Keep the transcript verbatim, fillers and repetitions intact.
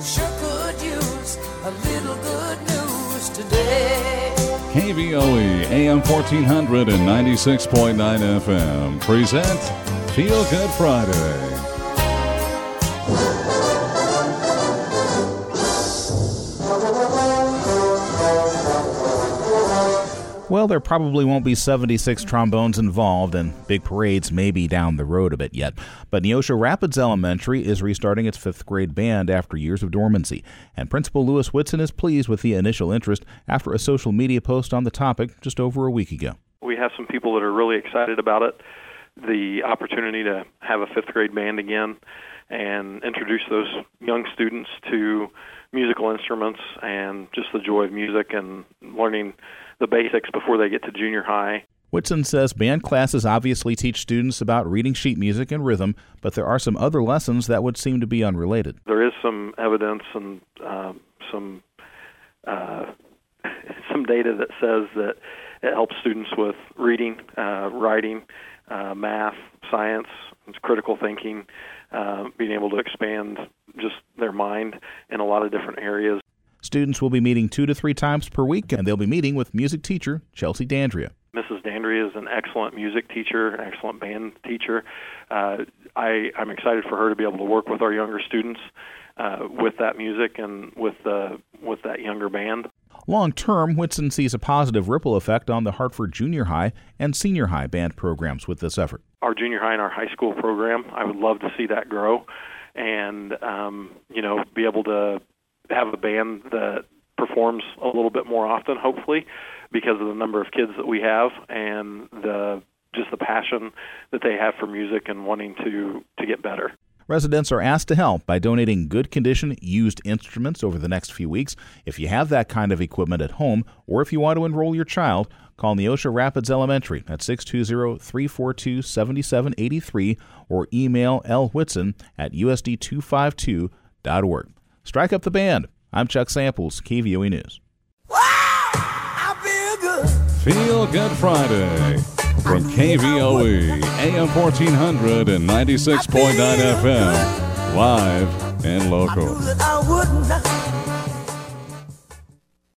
Sure could use a little good news today. K V O E, A M fourteen hundred and ninety-six point nine F M present Feel Good Friday. Well, there probably won't be seventy-six trombones involved, and big parades may be down the road a bit yet. But Neosho Rapids Elementary is restarting its fifth grade band after years of dormancy, and Principal Lewis Whitson is pleased with the initial interest after a social media post on the topic just over a week ago. We have some people that are really excited about it, the opportunity to have a fifth grade band again and introduce those young students to musical instruments and just the joy of music and learning the basics before they get to junior high. Whitson says band classes obviously teach students about reading sheet music and rhythm, but there are some other lessons that would seem to be unrelated. There is some evidence and uh, some uh, some data that says that it helps students with reading, uh, writing, uh, math, science, critical thinking, uh, being able to expand just their mind in a lot of different areas. Students will be meeting two to three times per week, and they'll be meeting with music teacher Chelsea Dandria. Missus Dandria is an excellent music teacher, an excellent band teacher. Uh, I, I'm excited for her to be able to work with our younger students uh, with that music and with the with that younger band. Long-term, Whitson sees a positive ripple effect on the Hartford Junior High and Senior High band programs with this effort. Our junior high and our high school program, I would love to see that grow and, um, you know, be able to have a band that performs a little bit more often, hopefully, because of the number of kids that we have and the just the passion that they have for music and wanting to, to get better. Residents are asked to help by donating good condition used instruments over the next few weeks. If you have that kind of equipment at home, or if you want to enroll your child, call Neosho Rapids Elementary at six two zero, three four two, seven seven eight three or email l whitson at u s d two five two dot org. Strike up the band. I'm Chuck Samples, K V O E News. Wow, I feel good. Feel Good Friday from K V O E, A M fourteen hundred and ninety-six point nine F M, live and local. I knew that I would not.